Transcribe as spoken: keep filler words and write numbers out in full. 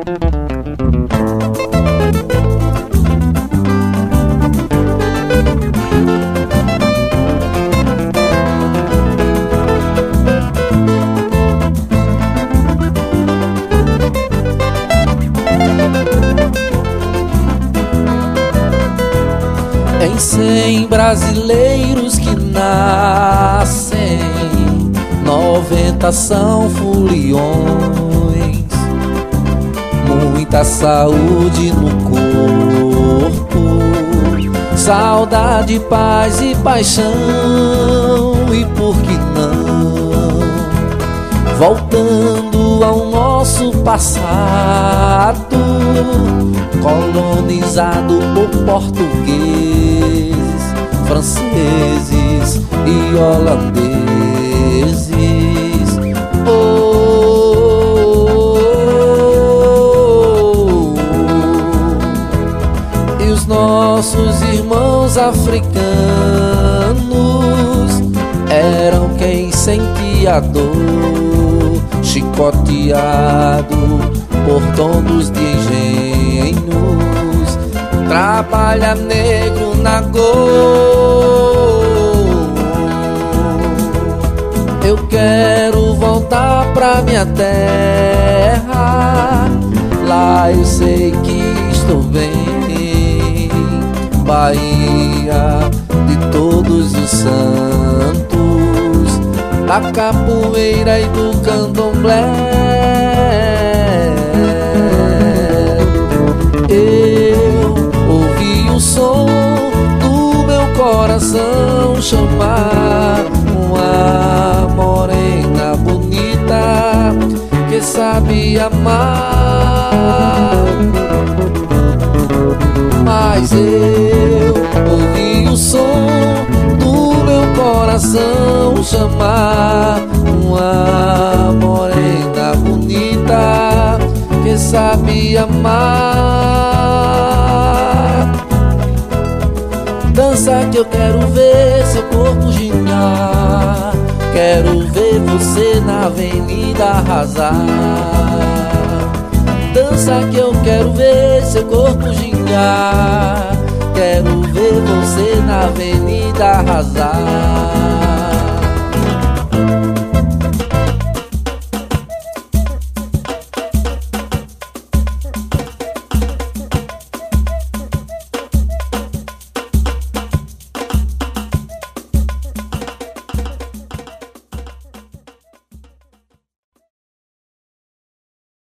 Em cem brasileiros que nascem, noventa são foliões. Muita saúde no corpo, saudade, paz e paixão. E por que não, voltando ao nosso passado, colonizado por portugueses, franceses e holandeses. Oh, oh, oh. E os nossos irmãos africanos eram quem sentia a dor, chicoteado por tondos de engenhos, trabalha negro na Go. Eu quero voltar pra minha terra, lá eu sei que estou bem. Bahia de todos os santos, da capoeira e do candomblé. Eu ouvi o som do meu coração chamar uma morena bonita que sabe amar. Mas eu ouvi o som do meu coração chamar uma morena bonita que sabe amar. Dança que eu quero ver seu corpo gingar, quero ver você na avenida arrasar. Dança que eu quero ver seu corpo gingar, quero ver você na avenida arrasar.